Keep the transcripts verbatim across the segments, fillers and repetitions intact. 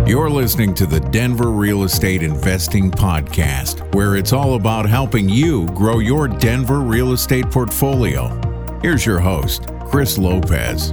You're listening to the Denver Real Estate Investing Podcast, where it's all about helping you grow your Denver real estate portfolio. Here's your host, Chris Lopez.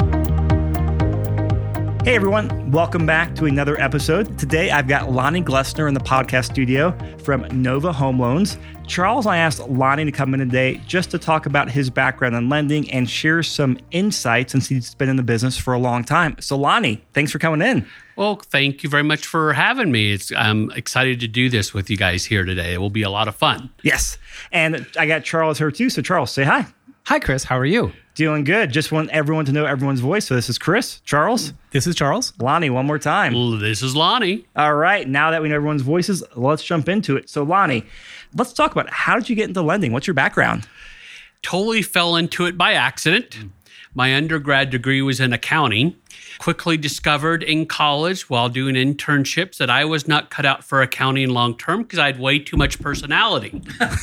Hey everyone, welcome back to another episode. Today I've got Lonnie Glessner in the podcast studio from Nova Home Loans. Charles, I asked Lonnie to come in today just to talk about his background in lending and share some insights since he's been in the business for a long time. So Lonnie, thanks for coming in. Well, thank you very much for having me. It's, I'm excited to do this with you guys here today. It will be a lot of fun. Yes, and I got Charles here too. So Charles, say hi. Hi, Chris. How are you? Doing good. Just want everyone to know everyone's voice. So this is Chris, Charles. This is Charles. Lonnie, one more time. Well, this is Lonnie. All right. Now that we know everyone's voices, let's jump into it. So Lonnie, let's talk about how did you get into lending? What's your background? Totally fell into it by accident. My undergrad degree was in accounting. Quickly discovered in college while doing internships that I was not cut out for accounting long term because I had way too much personality.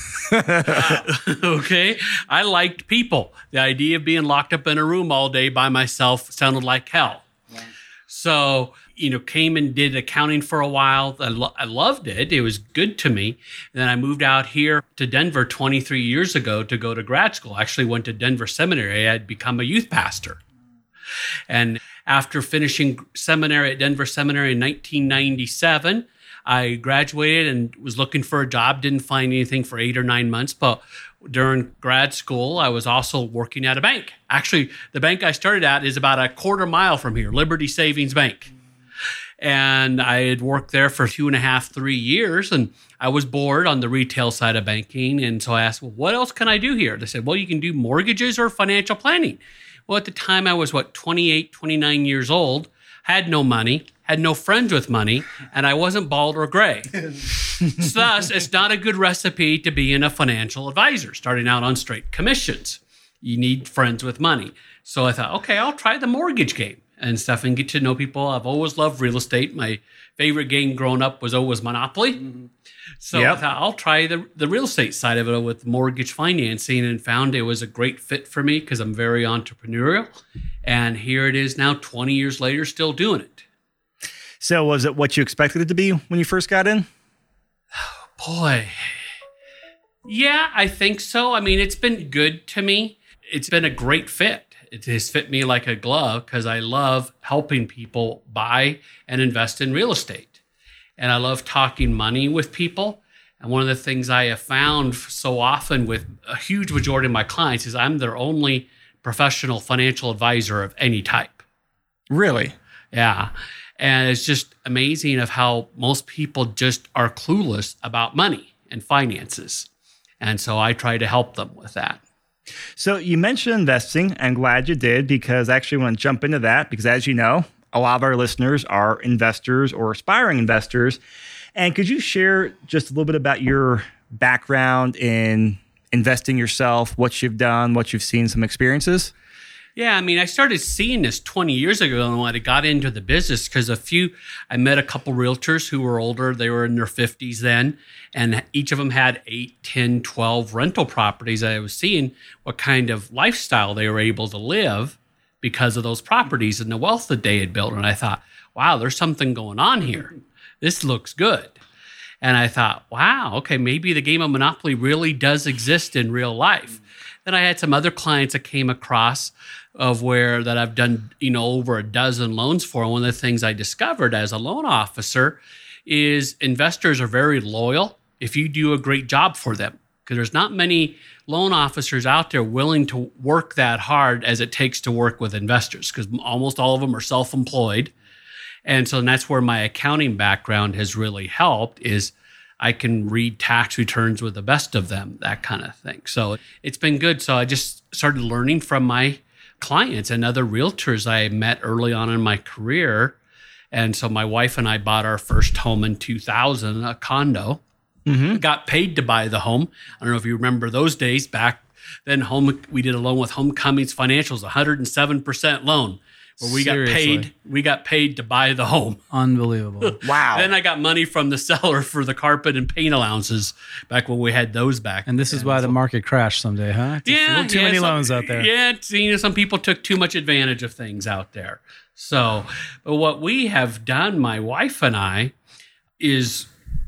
Okay? I liked people. The idea of being locked up in a room all day by myself sounded like hell. Yeah. So, you know, came and did accounting for a while. I, lo- I loved it. It was good to me. And then I moved out here to Denver twenty-three years ago to go to grad school. I actually went to Denver Seminary. I had become a youth pastor. And after finishing seminary at Denver Seminary in nineteen ninety-seven, I graduated and was looking for a job. Didn't find anything for eight or nine months. But during grad school, I was also working at a bank. Actually, the bank I started at is about a quarter mile from here, Liberty Savings Bank. And I had worked there for two and a half, three years. And I was bored on the retail side of banking. And so I asked, well, what else can I do here? They said, well, you can do mortgages or financial planning. Well, at the time, I was, what, twenty-eight, twenty-nine years old, had no money, had no friends with money, and I wasn't bald or gray. Thus, it's not a good recipe to be in a financial advisor, starting out on straight commissions. You need friends with money. So I thought, okay, I'll try the mortgage game and stuff and get to know people. I've always loved real estate. My favorite game growing up was always Monopoly. Mm-hmm. So yep. I thought I'll try the, the real estate side of it with mortgage financing and found it was a great fit for me because I'm very entrepreneurial. And here it is now twenty years later, still doing it. So was it what you expected it to be when you first got in? Oh, boy. Yeah, I think so. I mean, it's been good to me. It's been a great fit. It has fit me like a glove because I love helping people buy and invest in real estate. And I love talking money with people. And one of the things I have found so often with a huge majority of my clients is I'm their only professional financial advisor of any type. Really? Yeah. And it's just amazing of how most people just are clueless about money and finances. And so I try to help them with that. So you mentioned investing. I'm glad you did because I actually want to jump into that because as you know, a lot of our listeners are investors or aspiring investors. And could you share just a little bit about your background in investing yourself, what you've done, what you've seen, some experiences? Yeah, I mean, I started seeing this twenty years ago when I got into the business because a few, I met a couple realtors who were older. They were in their fifties then, and each of them had eight, ten, twelve rental properties. I was seeing what kind of lifestyle they were able to live because of those properties and the wealth that they had built. And I thought, wow, there's something going on here. This looks good. And I thought, wow, okay, maybe the game of Monopoly really does exist in real life. Then I had some other clients that came across of where that I've done, you know, over a dozen loans for. And one of the things I discovered as a loan officer is investors are very loyal if you do a great job for them. Because there's not many loan officers out there willing to work that hard as it takes to work with investors because almost all of them are self-employed. And so that's where my accounting background has really helped is I can read tax returns with the best of them, that kind of thing. So it's been good. So I just started learning from my clients and other realtors I met early on in my career. And so my wife and I bought our first home in two thousand, a condo. Mm-hmm. Got paid to buy the home. I don't know if you remember those days back then. Home we did a loan with Homecomings Financials, one hundred seven percent loan, where we Seriously? got paid. We got paid to buy the home. Unbelievable! Wow. Then I got money from the seller for the carpet and paint allowances back when we had those back. And this then. is why the market crashed someday, huh? Just yeah, too yeah, many some, loans out there. Yeah, you know, some people took too much advantage of things out there. So, but what we have done, my wife and I, is,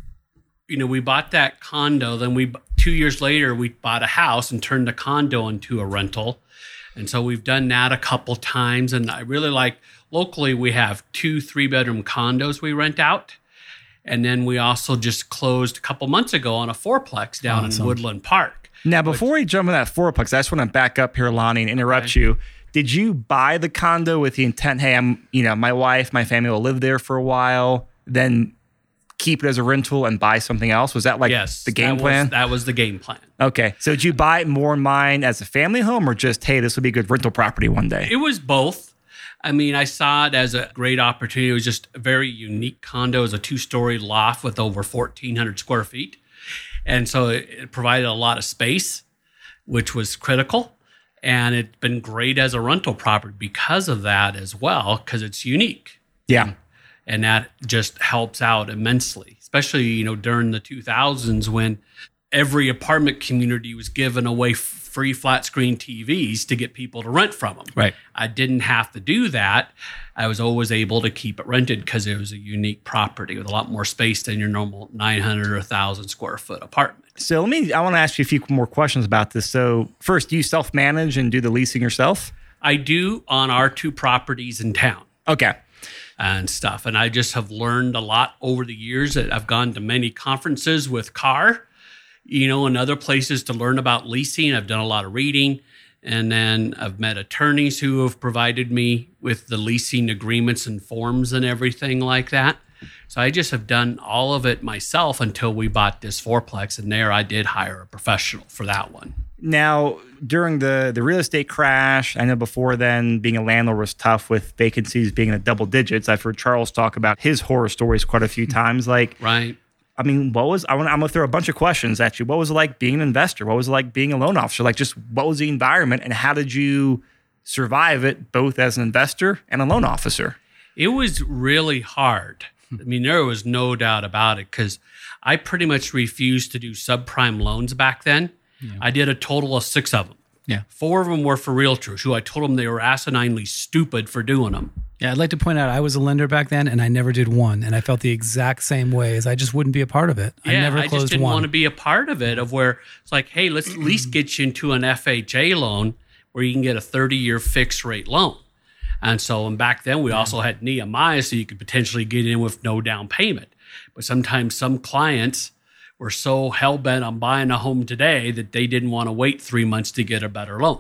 you know, we bought that condo. Then we, two years later, we bought a house and turned the condo into a rental. And so we've done that a couple times. And I really like, locally, we have two three bedroom condos we rent out. And then we also just closed a couple months ago on a fourplex down Awesome. in Woodland Park. Now, before we jump in that fourplex, I just want to back up here, Lonnie, and interrupt Okay. you. Did you buy the condo with the intent, hey, I'm, you know, my wife, my family will live there for a while, then keep it as a rental and buy something else? Was that like Yes, the game that plan? Was, that was the game plan. Okay. So did you buy it more in mind as a family home or just, hey, this will be a good rental property one day? It was both. I mean, I saw it as a great opportunity. It was just a very unique condo. It was a two-story loft with over fourteen hundred square feet. And so it, it provided a lot of space, which was critical. And it's been great as a rental property because of that as well, because it's unique. Yeah. And that just helps out immensely, especially, you know, during the two thousands when every apartment community was giving away f- free flat screen T Vs to get people to rent from them. Right. I didn't have to do that. I was always able to keep it rented because it was a unique property with a lot more space than your normal nine hundred or one thousand square foot apartment. So let me, I want to ask you a few more questions about this. So first, do you self-manage and do the leasing yourself? I do on our two properties in town. Okay. And stuff. And I just have learned a lot over the years. That I've gone to many conferences with Carr, you know, and other places to learn about leasing. I've done a lot of reading. And then I've met attorneys who have provided me with the leasing agreements and forms and everything like that. So I just have done all of it myself until we bought this fourplex. And there I did hire a professional for that one. Now, during the, the real estate crash, I know before then being a landlord was tough with vacancies being in the double digits. I've heard Charles talk about his horror stories quite a few times. Like, Right. I mean, what was, I want, I'm going to throw a bunch of questions at you. What was it like being an investor? What was it like being a loan officer? Like, just what was the environment and how did you survive it both as an investor and a loan officer? It was really hard. I mean, there was no doubt about it because I pretty much refused to do subprime loans back then. Yeah. I did a total of six of them. Yeah. Four of them were for realtors who I told them they were asininely stupid for doing them. Yeah, I'd like to point out I was a lender back then and I never did one. And I felt the exact same way as I just wouldn't be a part of it. Yeah, I never I closed just didn't one. want to be a part of it, of where it's like, hey, let's at least get you into an F H A loan where you can get a thirty-year fixed rate loan. And so, and back then we also had Nehemiah, so you could potentially get in with no down payment. But sometimes some clients were so hell-bent on buying a home today that they didn't want to wait three months to get a better loan.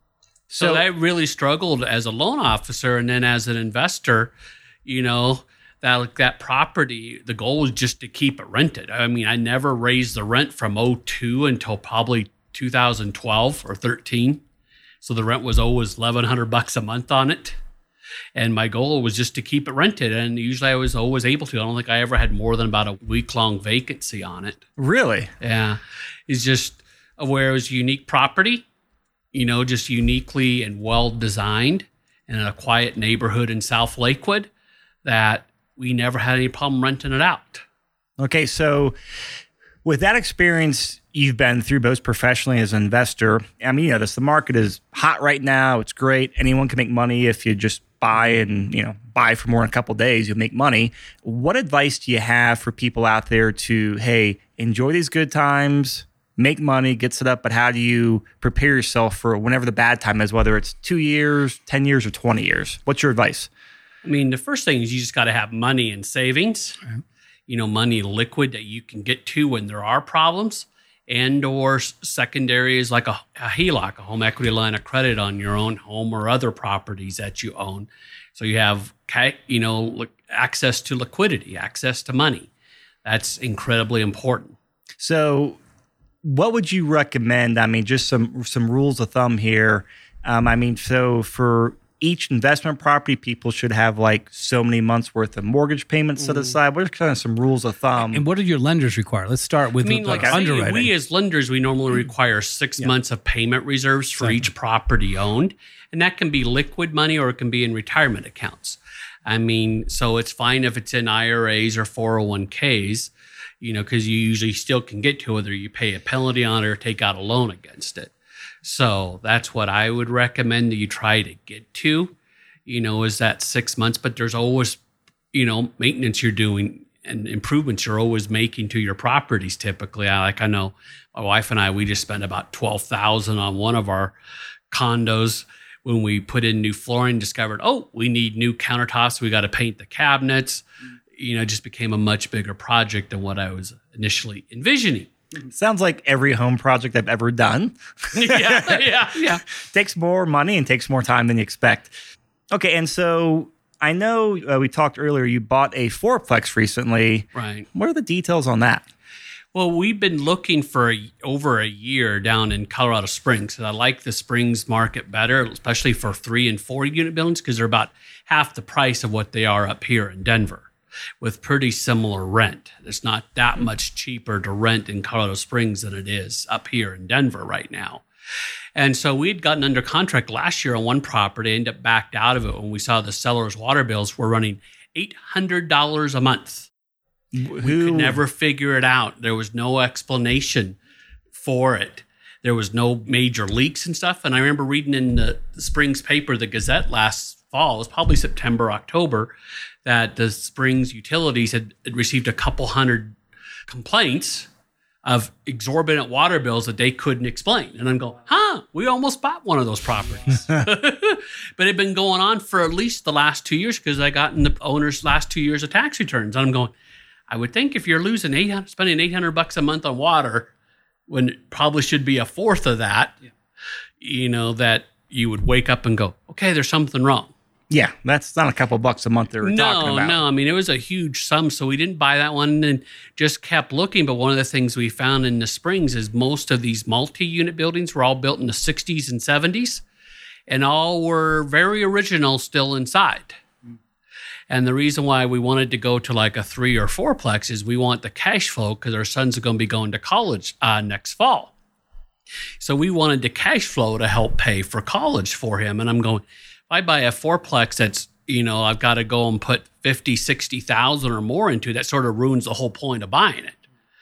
So, So- I really struggled as a loan officer, and then as an investor, you know, that that property, the goal was just to keep it rented. I mean, I never raised the rent from oh two until probably two thousand twelve or thirteen. So the rent was always eleven hundred bucks a month on it. And my goal was just to keep it rented. And usually I was always able to. I don't think I ever had more than about a week-long vacancy on it. Really? Yeah. It's just where it was unique property, you know, just uniquely and well designed and in a quiet neighborhood in South Lakewood that we never had any problem renting it out. Okay, so with that experience you've been through both professionally as an investor, I mean, you know, this, the market is hot right now. It's great. Anyone can make money if you just buy and, you know, buy for more than a couple of days, you'll make money. What advice do you have for people out there to, hey, enjoy these good times, make money, get set up, but how do you prepare yourself for whenever the bad time is, whether it's two years, ten years, or twenty years? What's your advice? I mean, the first thing is you just got to have money in savings, right. You know, money liquid that you can get to when there are problems, and or secondary is like a, a H E L O C, a home equity line of credit on your own home or other properties that you own. So you have, you know, access to liquidity, access to money. That's incredibly important. So what would you recommend? I mean, just some some rules of thumb here. Um, I mean, so for each investment property, people should have like so many months worth of mortgage payments set aside. What are kind of some rules of thumb? And what do your lenders require? Let's start with I mean, the like I say, underwriting. we as lenders, we normally require six yeah. months of payment reserves for Same. each property owned. And that can be liquid money or it can be in retirement accounts. I mean, so it's fine if it's in I R As or four oh one k's, you know, because you usually still can get to whether you pay a penalty on it or take out a loan against it. So that's what I would recommend that you try to get to. you know, is that six months, but there's always, you know, maintenance you're doing and improvements you're always making to your properties. Typically, I like, I know my wife and I, we just spent about twelve thousand on one of our condos when we put in new flooring, discovered, oh, we need new countertops. We got to paint the cabinets. You know, it just became a much bigger project than what I was initially envisioning. Sounds like every home project I've ever done. yeah, yeah, yeah. Takes more money and takes more time than you expect. Okay, and so I know uh, we talked earlier, you bought a fourplex recently. Right. What are the details on that? Well, we've been looking for a, over a year down in Colorado Springs. I like the Springs market better, especially for three and four unit buildings, because they're about half the price of what they are up here in Denver, with pretty similar rent. It's not that much cheaper to rent in Colorado Springs than it is up here in Denver right now. And so we'd gotten under contract last year on one property, ended up backed out of it when we saw the seller's water bills were running eight hundred dollars a month. Who? We could never figure it out. There was no explanation for it. There was no major leaks and stuff. And I remember reading in the, the Springs paper, the Gazette last fall, it was probably September, October, that the Springs utilities had, had received a couple hundred complaints of exorbitant water bills that they couldn't explain. And I'm going, huh, we almost bought one of those properties. But it had been going on for at least the last two years because I got in the owner's last two years of tax returns. And I'm going, I would think if you're losing eight hundred, spending eight hundred bucks a month on water, when it probably should be a fourth of that, yeah. you know, that you would wake up and go, okay, there's something wrong. Yeah, that's not a couple bucks a month they were no, talking about. No, I mean, it was a huge sum, so we didn't buy that one and just kept looking. But one of the things we found in the Springs is most of these multi-unit buildings were all built in the sixties and seventies, and all were very original still inside. And the reason why we wanted to go to like a three or fourplex is we want the cash flow because our sons are going to be going to college uh, next fall. So we wanted the cash flow to help pay for college for him. And I'm going, if I buy a fourplex that's, you know, I've got to go and put fifty, sixty thousand or more into, that sort of ruins the whole point of buying it.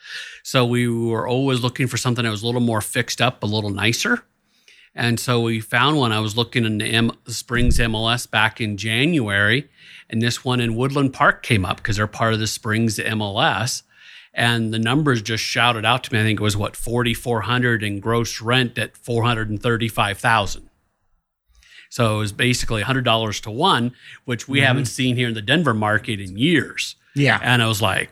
So we were always looking for something that was a little more fixed up, a little nicer. And so we found one. I was looking in the M- Springs M L S back in January, and this one in Woodland Park came up because they're part of the Springs M L S. And the numbers just shouted out to me. I think it was, what, forty-four hundred dollars in gross rent at four hundred thirty-five thousand dollars. So it was basically one hundred dollars to one, which we mm-hmm. haven't seen here in the Denver market in years. Yeah. And I was like,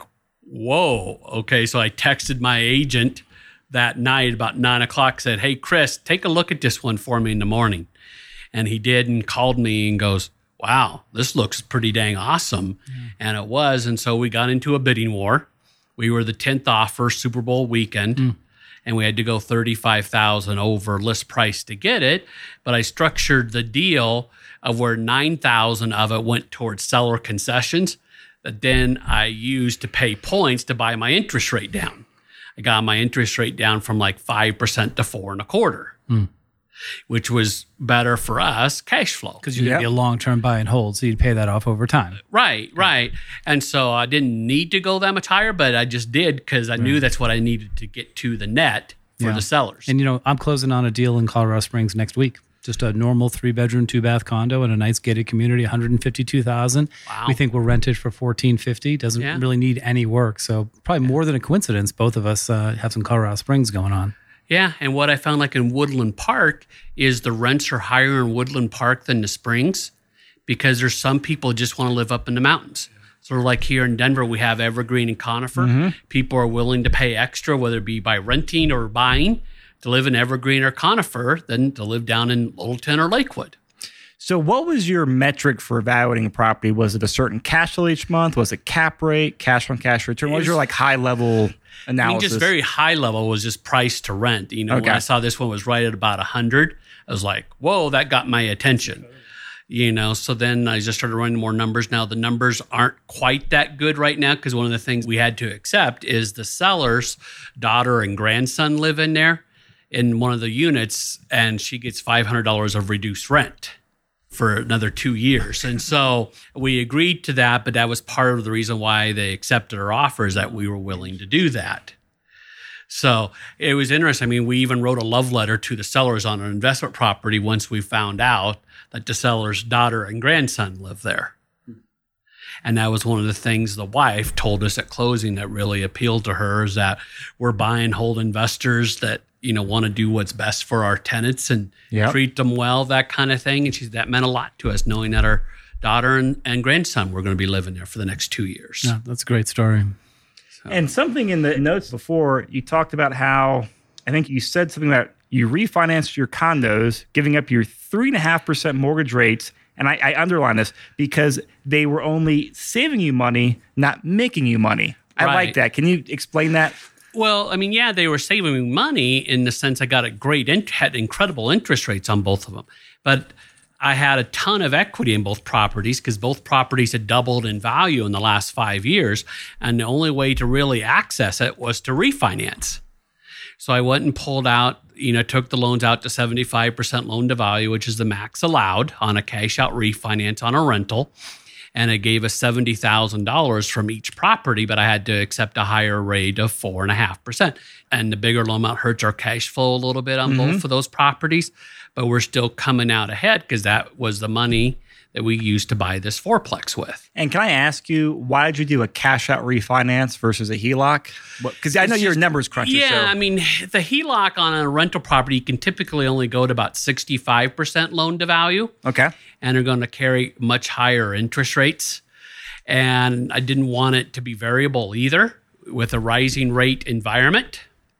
whoa, okay. So I texted my agent that night about nine o'clock, said, hey, Chris, take a look at this one for me in the morning. And he did and called me and goes, wow, this looks pretty dang awesome. Mm. And it was. And so we got into a bidding war. We were the tenth offer Super Bowl weekend, mm. and we had to go thirty-five thousand dollars over list price to get it. But I structured the deal of where nine thousand dollars of it went towards seller concessions that then I used to pay points to buy my interest rate down. I got my interest rate down from like five percent to four and a quarter, mm. which was better for us cash flow. Because you're going to be a long-term buy and hold, so you'd pay that off over time. Right, right. And so I didn't need to go that much higher, but I just did because I right. knew that's what I needed to get to the net for yeah. the sellers. And, you know, I'm closing on a deal in Colorado Springs next week. Just a normal three-bedroom, two-bath condo in a nice gated community, one hundred fifty-two thousand dollars. Wow. We think we'll rent it for fourteen fifty. Doesn't yeah. really need any work. So probably yeah. more than a coincidence, both of us uh, have some Colorado Springs going on. Yeah, and what I found like in Woodland Park is the rents are higher in Woodland Park than the Springs because there's some people who just want to live up in the mountains. Sort of like here in Denver, we have Evergreen and Conifer. Mm-hmm. People are willing to pay extra, whether it be by renting or buying, to live in Evergreen or Conifer than to live down in Littleton or Lakewood. So what was your metric for evaluating a property? Was it a certain cash flow each month? Was it cap rate, cash on cash return? What was your like high level analysis? I mean, just very high level was just price to rent. You know, okay. when I saw this one was right at about one hundred, I was like, whoa, that got my attention. You know, so then I just started running more numbers. Now, the numbers aren't quite that good right now because one of the things we had to accept is the seller's daughter and grandson live in there in one of the units, and she gets five hundred dollars of reduced rent for another two years. And so we agreed to that, but that was part of the reason why they accepted our offer is that we were willing to do that. So it was interesting. I mean, we even wrote a love letter to the sellers on an investment property once we found out that the seller's daughter and grandson live there. And that was one of the things the wife told us at closing that really appealed to her, is that we're buy and hold investors that, you know, want to do what's best for our tenants and yep. treat them well, that kind of thing. And she, that meant a lot to us, knowing that our daughter and, and grandson were going to be living there for the next two years. Yeah, that's a great story. So. And something in the notes before, you talked about how, I think you said something about you refinanced your condos, giving up your three point five percent mortgage rates. And I, I underline this because they were only saving you money, not making you money. I right. like that. Can you explain that? Well, I mean, yeah, they were saving me money in the sense I got a great, in- had incredible interest rates on both of them. But I had a ton of equity in both properties because both properties had doubled in value in the last five years. And the only way to really access it was to refinance. So I went and pulled out, you know, took the loans out to seventy-five percent loan to value, which is the max allowed on a cash out refinance on a rental. And it gave us seventy thousand dollars from each property, but I had to accept a higher rate of four point five percent. And the bigger loan amount hurts our cash flow a little bit on mm-hmm. both of those properties, but we're still coming out ahead because that was the money that we used to buy this fourplex with. And can I ask you, why did you do a cash out refinance versus a H E L O C? Because I know you're a numbers cruncher. Yeah, so. I mean, the H E L O C on a rental property can typically only go to about sixty-five percent loan to value. Okay. And they're going to carry much higher interest rates. And I didn't want it to be variable either with a rising rate environment.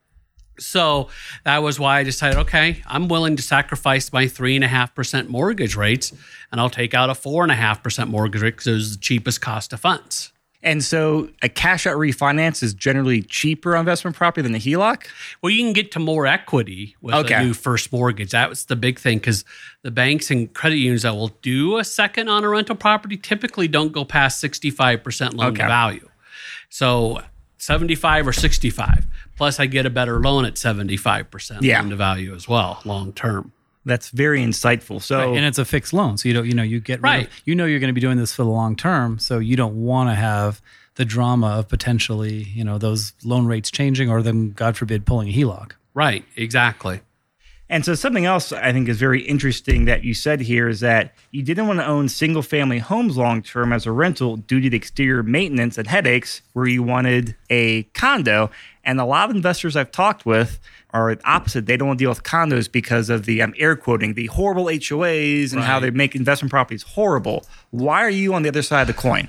So that was why I decided, okay, I'm willing to sacrifice my three and a half percent mortgage rates, and I'll take out a four and a half percent mortgage rate because it was the cheapest cost of funds. And so a cash out refinance is generally cheaper on investment property than the H E L O C? Well, you can get to more equity with okay. a new first mortgage. That was the big thing because the banks and credit unions that will do a second on a rental property typically don't go past sixty-five percent loan okay. to value. So seventy-five or sixty-five. Plus, I get a better loan at seventy-five percent yeah. loan to value as well, long term. That's very insightful. So, right. And it's a fixed loan, so you don't, you know, you get rid right. of, you know, you're going to be doing this for the long term, so you don't want to have the drama of potentially, you know, those loan rates changing or them, God forbid, pulling a H E L O C. Right. Exactly. And so something else I think is very interesting that you said here is that you didn't want to own single-family homes long-term as a rental due to the exterior maintenance and headaches, where you wanted a condo. And a lot of investors I've talked with are the opposite. They don't want to deal with condos because of the, I'm air quoting, the horrible H O As and right. how they make investment properties horrible. Why are you on the other side of the coin?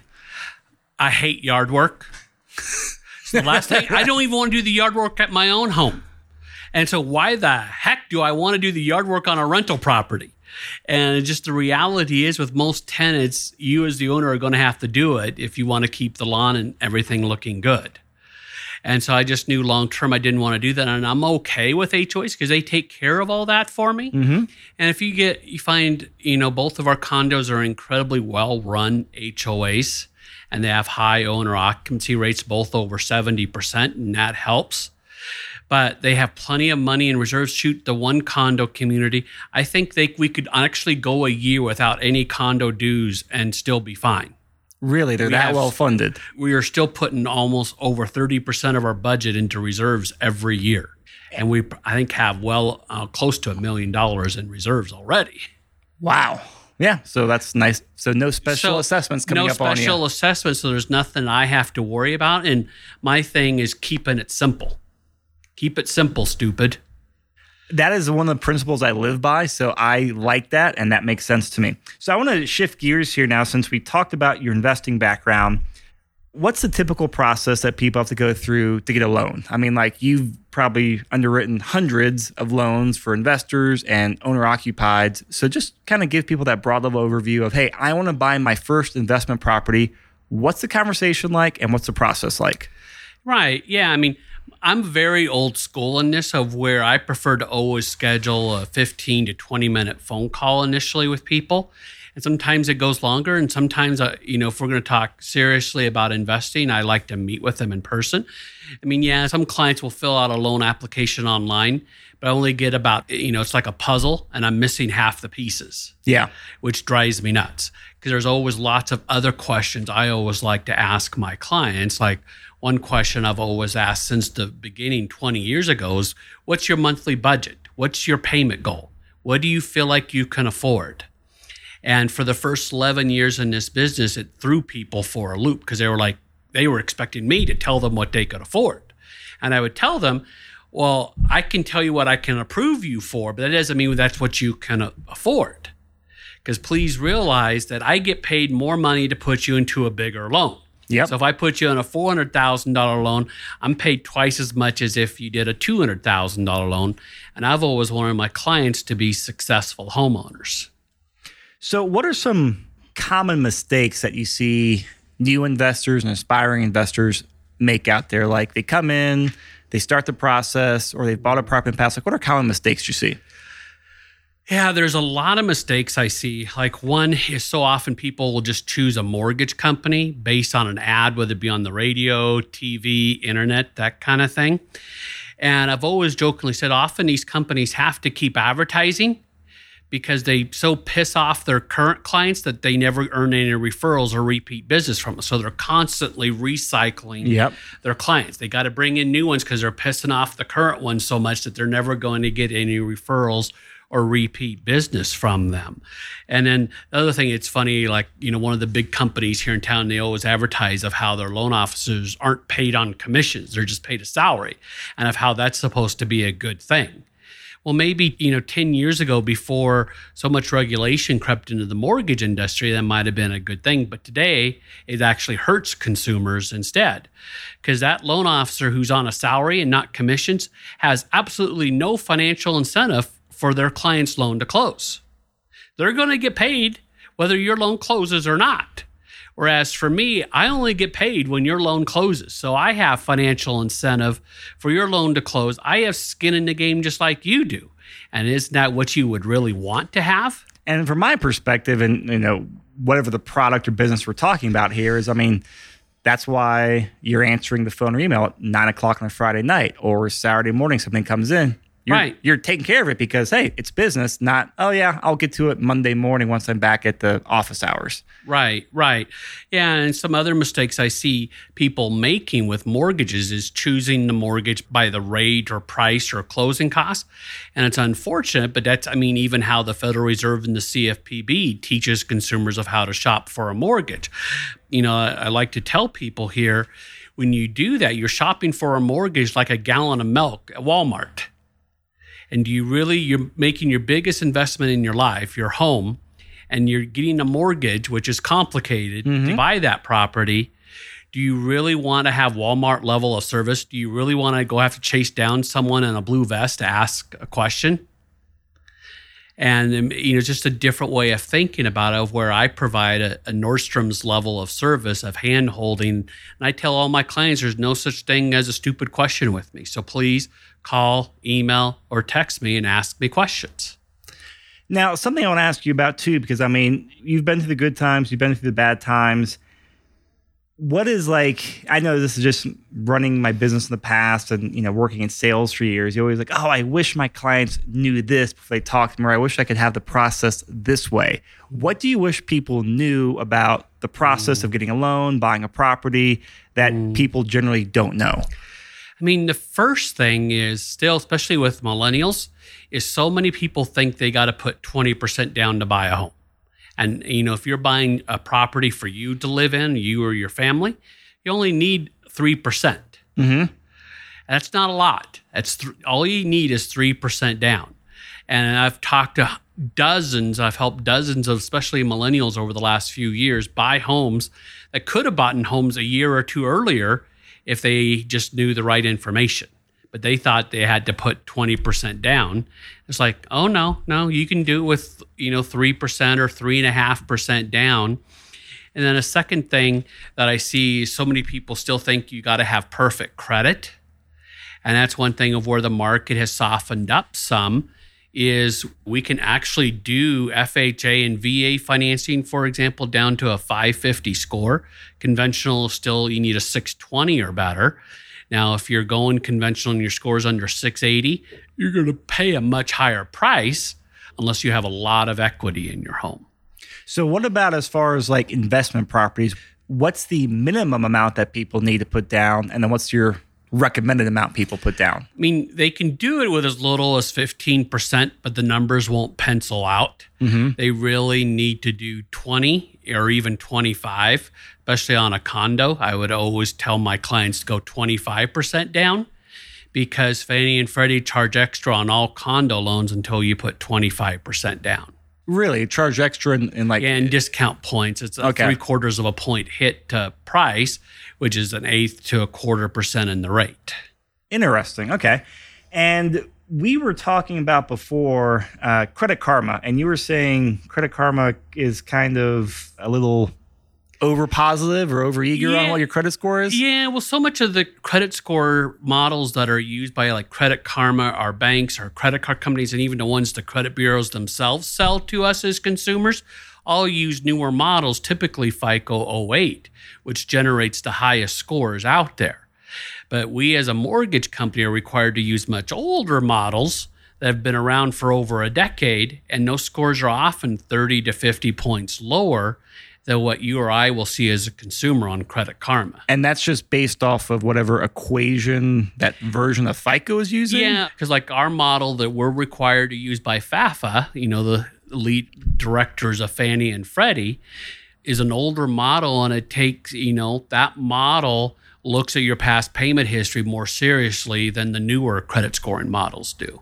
I hate yard work. So the last thing, I don't even want to do the yard work at my own home. And so why the heck do I want to do the yard work on a rental property? And just the reality is with most tenants, you as the owner are going to have to do it if you want to keep the lawn and everything looking good. And so I just knew long term I didn't want to do that. And I'm okay with H O As because they take care of all that for me. Mm-hmm. And if you get, you find, you know, both of our condos are incredibly well run H O As and they have high owner occupancy rates, both over seventy percent. And that helps. But they have plenty of money in reserves. Shoot, the one condo community, I think they we could actually go a year without any condo dues and still be fine. Really? They're We that have- well funded? We are still putting almost over thirty percent of our budget into reserves every year. And we, I think, have well uh, close to a million dollars in reserves already. Wow. Yeah, so that's nice. So no special So, assessments coming no up on you. special assessments, so there's nothing I have to worry about. And my thing is keeping it simple. Keep it simple, stupid. That is one of the principles I live by, so I like that, and that makes sense to me. So I want to shift gears here now, since we talked about your investing background. What's the typical process that people have to go through to get a loan? I mean, like, you've probably underwritten hundreds of loans for investors and owner-occupied. So just kind of give people that broad level overview of, hey, I want to buy my first investment property. What's the conversation like, and what's the process like? Right. Yeah. I mean, I'm very old school in this, of where I prefer to always schedule a fifteen to twenty minute phone call initially with people. And sometimes it goes longer. And sometimes, uh, you know, if we're going to talk seriously about investing, I like to meet with them in person. I mean, yeah, some clients will fill out a loan application online, but I only get about, you know, it's like a puzzle and I'm missing half the pieces. Yeah. Which drives me nuts, because there's always lots of other questions I always like to ask my clients, like, one question I've always asked since the beginning twenty years ago is, what's your monthly budget? What's your payment goal? What do you feel like you can afford? And for the first eleven years in this business, it threw people for a loop because they were like, they were expecting me to tell them what they could afford. And I would tell them, well, I can tell you what I can approve you for, but that doesn't mean that's what you can afford. Because please realize that I get paid more money to put you into a bigger loan. Yep. So if I put you on a four hundred thousand dollars loan, I'm paid twice as much as if you did a two hundred thousand dollars loan. And I've always wanted my clients to be successful homeowners. So what are some common mistakes that you see new investors and aspiring investors make out there? Like they come in, they start the process, or they've bought a property in the past. Like what are common mistakes you see? Yeah, there's a lot of mistakes I see. Like one is so often people will just choose a mortgage company based on an ad, whether it be on the radio, T V, internet, that kind of thing. And I've always jokingly said often these companies have to keep advertising because they so piss off their current clients that they never earn any referrals or repeat business from them. So they're constantly recycling Yep. their clients. They got to bring in new ones because they're pissing off the current ones so much that they're never going to get any referrals or repeat business from them. And then the other thing, it's funny, like, you know, one of the big companies here in town, they always advertise of how their loan officers aren't paid on commissions. They're just paid a salary, and of how that's supposed to be a good thing. Well, maybe, you know, ten years ago, before so much regulation crept into the mortgage industry, that might have been a good thing. But today, it actually hurts consumers instead. Because that loan officer who's on a salary and not commissions has absolutely no financial incentive for their client's loan to close. They're going to get paid whether your loan closes or not. Whereas for me, I only get paid when your loan closes. So I have financial incentive for your loan to close. I have skin in the game just like you do. And isn't that what you would really want to have? And from my perspective, and you know, whatever the product or business we're talking about here is, I mean, that's why you're answering the phone or email at nine o'clock on a Friday night or Saturday morning, something comes in. You're, right. You're taking care of it because, hey, it's business, not, oh, yeah, I'll get to it Monday morning once I'm back at the office hours. Right, right. Yeah, and some other mistakes I see people making with mortgages is choosing the mortgage by the rate or price or closing costs. And it's unfortunate, but that's, I mean, even how the Federal Reserve and the C F P B teaches consumers of how to shop for a mortgage. You know, I, I like to tell people here, when you do that, you're shopping for a mortgage like a gallon of milk at Walmart. And do you really, you're making your biggest investment in your life, your home, and you're getting a mortgage, which is complicated, mm-hmm. to buy that property. Do you really want to have Walmart level of service? Do you really want to go have to chase down someone in a blue vest to ask a question? And, you know, just a different way of thinking about it, of where I provide a, a Nordstrom's level of service, of hand-holding. And I tell all my clients there's no such thing as a stupid question with me. So please call, email, or text me and ask me questions. Now, something I want to ask you about too, because I mean, you've been through the good times, you've been through the bad times. What is like, I know this is just running my business in the past and, you know, working in sales for years. You're always like, oh, I wish my clients knew this before they talked to me, or I wish I could have the process this way. What do you wish people knew about the process mm. of getting a loan, buying a property that mm. people generally don't know? I mean, the first thing is still, especially with millennials, is so many people think they got to put twenty percent down to buy a home. And, you know, if you're buying a property for you to live in, you or your family, you only need three percent. Mm-hmm. That's not a lot. That's th- all you need is three percent down. And I've talked to dozens, I've helped dozens of especially millennials over the last few years buy homes that could have bought homes a year or two earlier if they just knew the right information. But they thought they had to put twenty percent down. It's like, oh, no, no, you can do it with, you know, three percent or three point five percent down. And then a second thing that I see is so many people still think you got to have perfect credit. And that's one thing of where the market has softened up some, is we can actually do F H A and V A financing, for example, down to a five fifty score. Conventional, still, you need a six twenty or better. Now, if you're going conventional and your score is under six eighty, you're going to pay a much higher price unless you have a lot of equity in your home. So what about as far as like investment properties? what's the minimum amount that people need to put down? And then what's your recommended amount people put down? I mean, they can do it with as little as fifteen percent, but the numbers won't pencil out. Mm-hmm. They really need to do twenty or even twenty-five, especially on a condo. I would always tell my clients to go twenty-five percent down because Fannie and Freddie charge extra on all condo loans until you put twenty-five percent down. Really? Charge extra in, in like... Yeah, and discount points. It's a Okay. three quarters of a point hit to price, which is an eighth to a quarter percent in the rate. Interesting. Okay. And we were talking about before uh, Credit Karma, and you were saying Credit Karma is kind of a little over positive or over eager Yeah. on what your credit score is? Yeah, well, so much of the credit score models that are used by like Credit Karma, our banks, our credit card companies, and even the ones the credit bureaus themselves sell to us as consumers, all use newer models, typically FICO oh eight, which generates the highest scores out there. But we as a mortgage company are required to use much older models that have been around for over a decade, and those scores are often thirty to fifty points lower than what you or I will see as a consumer on Credit Karma. And that's just based off of whatever equation that version of FICO is using? Yeah, because like our model that we're required to use by FAFSA, you know, the lead directors of Fannie and Freddie, is an older model, and it takes, you know, that model looks at your past payment history more seriously than the newer credit scoring models do.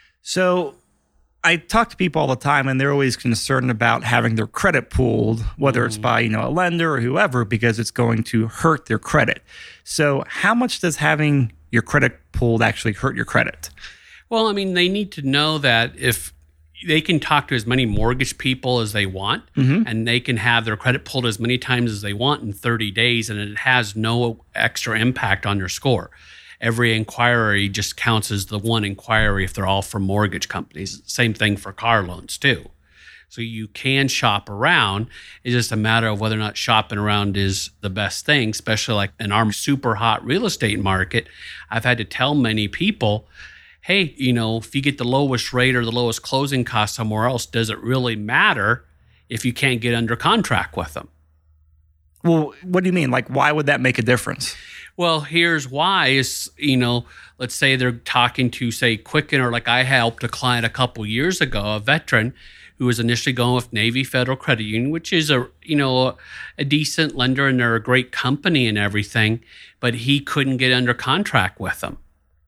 So I talk to people all the time, and they're always concerned about having their credit pooled, whether mm. it's by, you know, a lender or whoever, because it's going to hurt their credit. So how much does having your credit pooled actually hurt your credit? Well, I mean, they need to know that if they can talk to as many mortgage people as they want, mm-hmm. and they can have their credit pulled as many times as they want in thirty days, and it has no extra impact on your score. Every inquiry just counts as the one inquiry if they're all from mortgage companies. Same thing for car loans too. So you can shop around. It's just a matter of whether or not shopping around is the best thing, especially like in our super hot real estate market. I've had to tell many people, hey, you know, if you get the lowest rate or the lowest closing cost somewhere else, does it really matter if you can't get under contract with them? Well, what do you mean? Like, why would that make a difference? Well, here's why is, you know, let's say they're talking to, say, Quicken, or like I helped a client a couple years ago, a veteran who was initially going with Navy Federal Credit Union, which is a, you know, a, a decent lender, and they're a great company and everything, but he couldn't get under contract with them.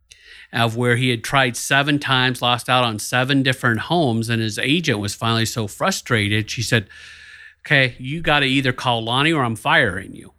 Of where he had tried seven times, lost out on seven different homes, and his agent was finally so frustrated, she said, okay, you got to either call Lonnie or I'm firing you.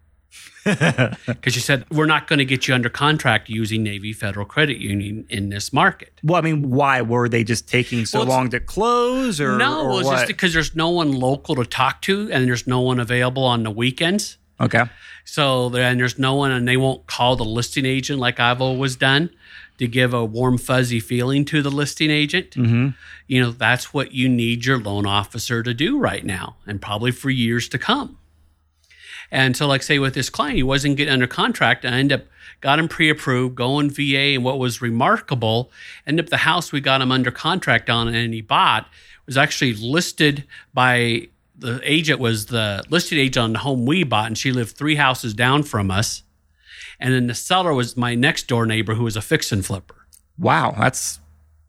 Because she said, we're not going to get you under contract using Navy Federal Credit Union in this market. Well, I mean, why? Were they just taking so well, long to close? Or No, or it was what? just because there's no one local to talk to, and there's no one available on the weekends. Okay. So then there's no one, and they won't call the listing agent like I've always done to give a warm, fuzzy feeling to the listing agent. Mm-hmm. You know, that's what you need your loan officer to do right now, and probably for years to come. And so, like, say with this client, he wasn't getting under contract, and I ended up got him pre-approved, going V A, and what was remarkable, ended up the house we got him under contract on and he bought was actually listed by the agent, was the listed agent on the home we bought, and she lived three houses down from us. And then the seller was my next door neighbor who was a fix and flipper. Wow, that's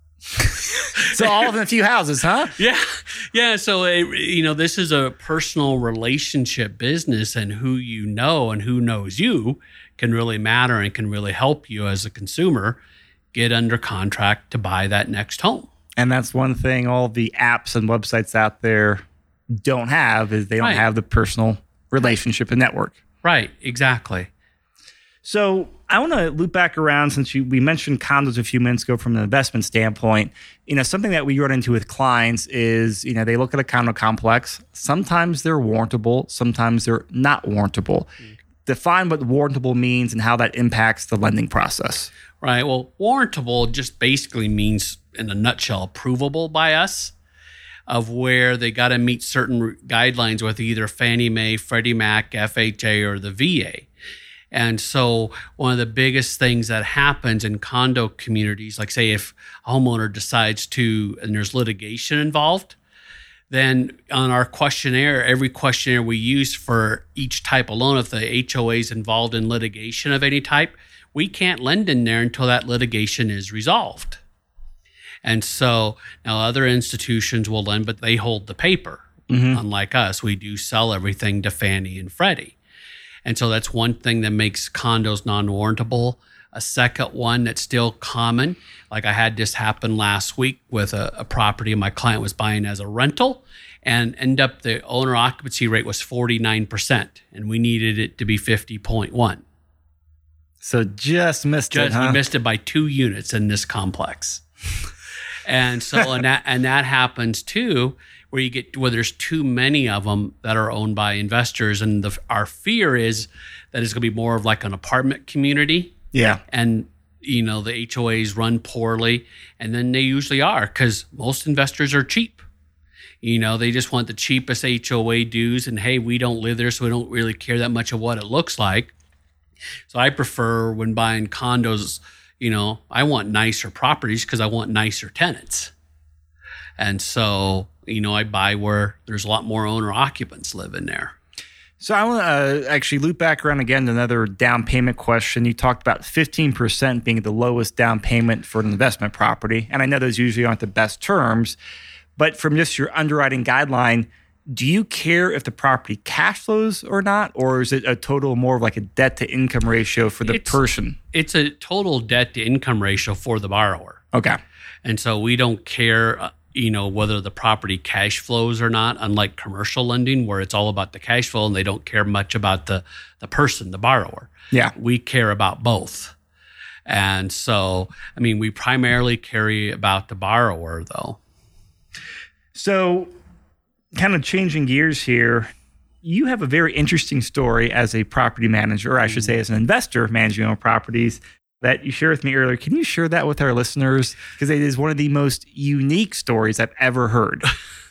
so all of them a few houses, huh? Yeah. Yeah. So, it, you know, this is a personal relationship business, and who you know and who knows you can really matter and can really help you as a consumer get under contract to buy that next home. And that's one thing all the apps and websites out there don't have, is they don't Right. have the personal relationship and network. Right. Exactly. So I want to loop back around, since you, we mentioned condos a few minutes ago from an investment standpoint. You know, something that we run into with clients is, you know, they look at a condo complex. Sometimes they're warrantable. Sometimes they're not warrantable. Mm. Define what warrantable means and how that impacts the lending process. Right. Well, warrantable just basically means, in a nutshell, approvable by us, of where they got to meet certain guidelines with either Fannie Mae, Freddie Mac, F H A, or the V A. And so one of the biggest things that happens in condo communities, like say if a homeowner decides to, and there's litigation involved, then on our questionnaire, every questionnaire we use for each type of loan, if the H O A is involved in litigation of any type, we can't lend in there until that litigation is resolved. And so now other institutions will lend, but they hold the paper. Mm-hmm. Unlike us, we do sell everything to Fannie and Freddie. And so that's one thing that makes condos non-warrantable. A second one that's still common, like I had this happen last week with a, a property my client was buying as a rental, and end up the owner occupancy rate was forty-nine percent, and we needed it to be fifty point one. So just missed just, it, huh? We missed it by two units in this complex. And so, and that, and that happens too, where you get, where there's too many of them that are owned by investors. And the, our fear is that it's going to be more of like an apartment community. Yeah. And, you know, the H O As run poorly, and then they usually are, because most investors are cheap. You know, they just want the cheapest H O A dues, and hey, we don't live there, so we don't really care that much of what it looks like. So I prefer, when buying condos, you know, I want nicer properties because I want nicer tenants. And so, you know, I buy where there's a lot more owner occupants living there. So I want to uh, actually loop back around again to another down payment question. You talked about fifteen percent being the lowest down payment for an investment property. And I know those usually aren't the best terms, but from just your underwriting guideline, do you care if the property cash flows or not? Or is it a total more of like a debt to income ratio for the it's, person? It's a total debt to income ratio for the borrower. Okay. And so we don't care, uh, you know, whether the property cash flows or not, unlike commercial lending where it's all about the cash flow and they don't care much about the, the person, the borrower. Yeah. We care about both. And so, I mean, we primarily care about the borrower though. So kind of changing gears here, you have a very interesting story as a property manager, or I should say as an investor managing your own properties, that you shared with me earlier. Can you share that with our listeners? Because it is one of the most unique stories I've ever heard.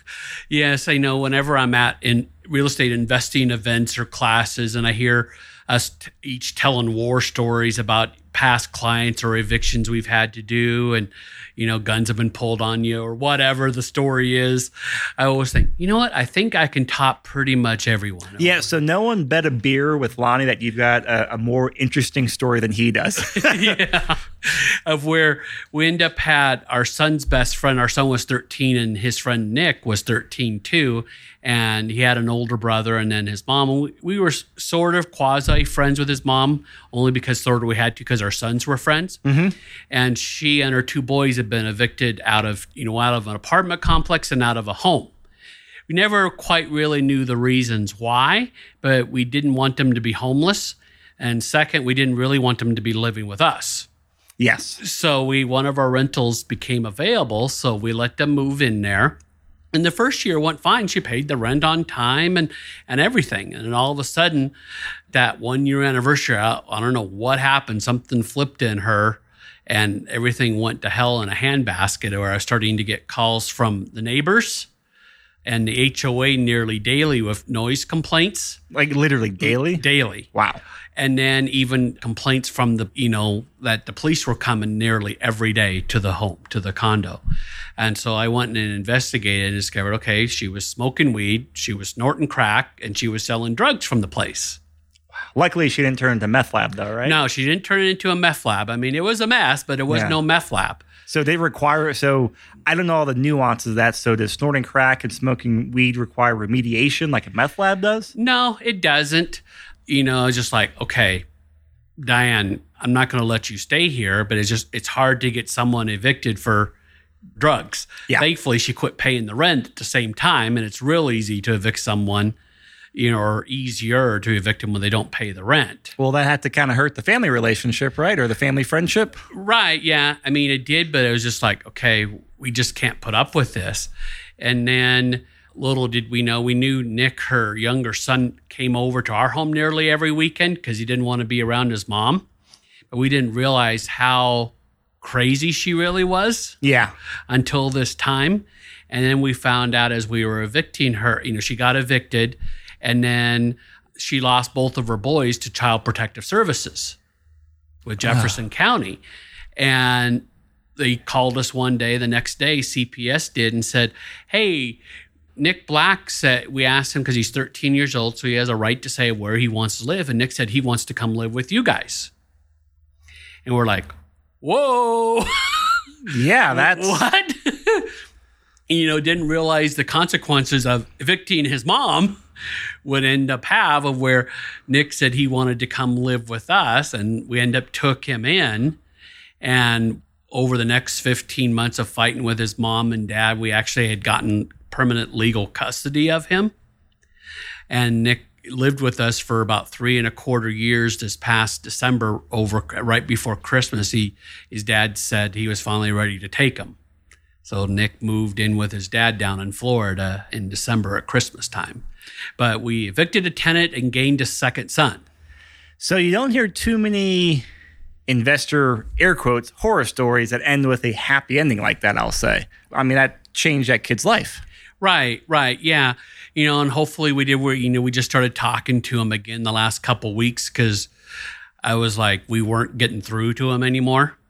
Yes, I know. Whenever I'm at in real estate investing events or classes, and I hear us t- each telling war stories about past clients or evictions we've had to do, and you know, guns have been pulled on you or whatever the story is, I always think, you know what? I think I can top pretty much everyone. Yeah, so no one bet a beer with Lonnie that you've got a, a more interesting story than he does. Yeah, of where we end up had our son's best friend. Our son was thirteen and his friend Nick was thirteen too. And he had an older brother and then his mom. We, we were sort of quasi friends with his mom, only because sort of we had to because our sons were friends. Mm-hmm. And she and her two boys had been evicted out of, you know, out of an apartment complex and out of a home. We never quite really knew the reasons why, but we didn't want them to be homeless. And second, we didn't really want them to be living with us. Yes. So we, one of our rentals became available, so we let them move in there. And the first year went fine. She paid the rent on time and, and everything. And then all of a sudden, that one year anniversary, I, I don't know what happened. Something flipped in her and everything went to hell in a handbasket, where I was starting to get calls from the neighbors and the H O A nearly daily with noise complaints. Like literally daily? Daily. Wow. And then even complaints from the, you know, that the police were coming nearly every day to the home, to the condo. And so I went and investigated and discovered, okay, she was smoking weed, she was snorting crack, and she was selling drugs from the place. Luckily, she didn't turn into meth lab though, right? No, she didn't turn it into a meth lab. I mean, it was a mess, but it was Yeah. no meth lab. So they require, so I don't know all the nuances of that. So does snorting crack and smoking weed require remediation like a meth lab does? No, it doesn't. You know, it's just like, okay, Diane, I'm not going to let you stay here, but it's just, it's hard to get someone evicted for drugs. Yeah. Thankfully, she quit paying the rent at the same time, and it's real easy to evict someone, you know, or easier to evict them when they don't pay the rent. Well, that had to kind of hurt the family relationship, right? Or the family friendship? Right, yeah. I mean, it did, but it was just like, okay, we just can't put up with this. And then little did we know, we knew Nick, her younger son, came over to our home nearly every weekend because he didn't want to be around his mom. But we didn't realize how crazy she really was Yeah. until this time. And then we found out as we were evicting her, you know, she got evicted, and then she lost both of her boys to Child Protective Services with Jefferson Ah. County. And they called us one day, the next day, C P S did, and said, hey, Nick Black said, we asked him because he's thirteen years old, so he has a right to say where he wants to live. And Nick said he wants to come live with you guys. And we're like, whoa. Yeah, that's... What? You know, didn't realize the consequences of evicting his mom would end up have of where Nick said he wanted to come live with us, and we end up took him in. And over the next fifteen months of fighting with his mom and dad, we actually had gotten permanent legal custody of him. And Nick lived with us for about three and a quarter years. This past December, over right before Christmas, he his dad said he was finally ready to take him. So Nick moved in with his dad down in Florida in December at Christmas time. But we evicted a tenant and gained a second son. So you don't hear too many investor, air quotes, horror stories that end with a happy ending like that, I'll say. I mean, that changed that kid's life. Right, right, yeah. You know, and hopefully we did where, you know, we just started talking to him again the last couple weeks because I was like, we weren't getting through to him anymore.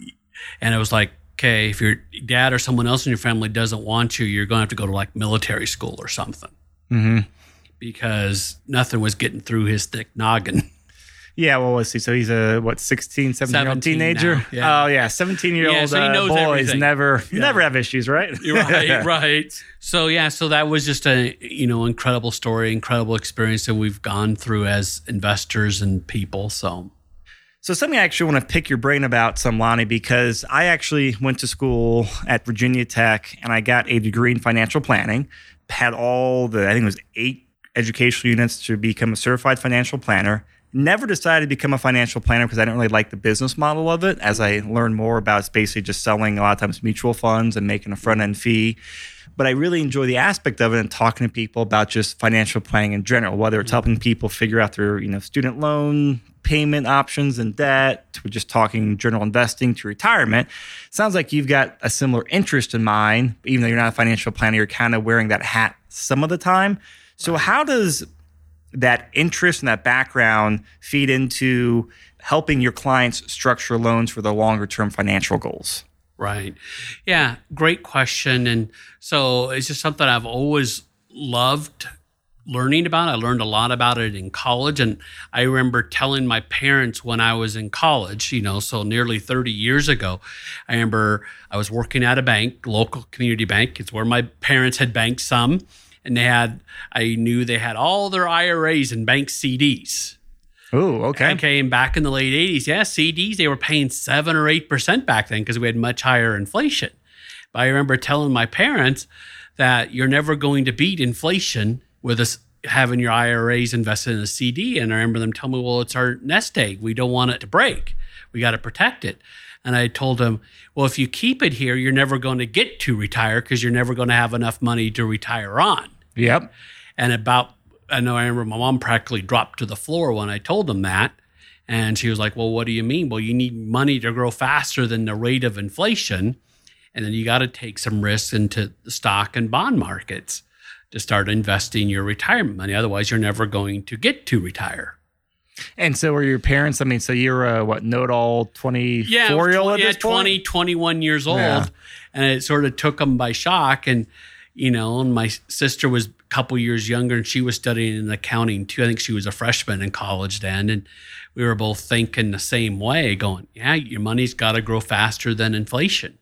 And it was like, okay, if your dad or someone else in your family doesn't want you, you're going to have to go to like military school or something. Mm-hmm. Because nothing was getting through his thick noggin. Yeah, well, let's see. So he's a, what, sixteen, seventeen-year-old teenager? Now, yeah. Oh, yeah, seventeen-year-old yeah, so he knows uh, boys everything. never Yeah. never have issues, right? Right, right. So, yeah, so that was just a, you know, incredible story, incredible experience that we've gone through as investors and people, so... So something I actually want to pick your brain about some, Lonnie, because I actually went to school at Virginia Tech and I got a degree in financial planning, had all the, I think it was eight educational units to become a certified financial planner. Never decided to become a financial planner because I didn't really like the business model of it. As I learned more about, it's basically just selling a lot of times mutual funds and making a front-end fee. But I really enjoy the aspect of it and talking to people about just financial planning in general, whether it's helping people figure out their, you know, student loan payment options and debt, to just talking general investing to retirement. Sounds like you've got a similar interest in mind, even though you're not a financial planner, you're kind of wearing that hat some of the time. So how does that interest and that background feed into helping your clients structure loans for their longer term financial goals? Right. Yeah, great question. And so it's just something I've always loved learning about. I learned a lot about it in college. And I remember telling my parents when I was in college, you know, so nearly thirty years ago, I remember I was working at a bank, local community bank. It's where my parents had banked some. And they had, I knew they had all their I R As and bank C Ds. Oh, okay. Okay, and back in the late eighties, yeah, C Ds, they were paying seven or eight percent back then because we had much higher inflation. But I remember telling my parents that you're never going to beat inflation with us having your I R As invested in a C D. And I remember them telling me, well, it's our nest egg. We don't want it to break. We got to protect it. And I told them, well, if you keep it here, you're never going to get to retire because you're never going to have enough money to retire on. Yep. And about, I know I remember my mom practically dropped to the floor when I told them that. And she was like, well, what do you mean? Well, you need money to grow faster than the rate of inflation. And then you got to take some risks into the stock and bond markets to start investing your retirement money. Otherwise, you're never going to get to retire. And so were your parents, I mean, so you're a, what, know-it-all twenty-four-year-old yeah, at yeah, this point? twenty, twenty-one years old. Yeah. And it sort of took them by shock. And, you know, and my sister was a couple years younger and she was studying in accounting too. I think she was a freshman in college then. And we were both thinking the same way, going, yeah, your money's got to grow faster than inflation.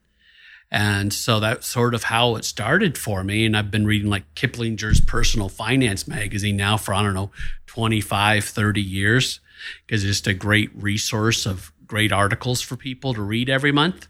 And so that's sort of how it started for me. And I've been reading like Kiplinger's Personal Finance magazine now for, I don't know, twenty-five, thirty years, because it's just a great resource of great articles for people to read every month.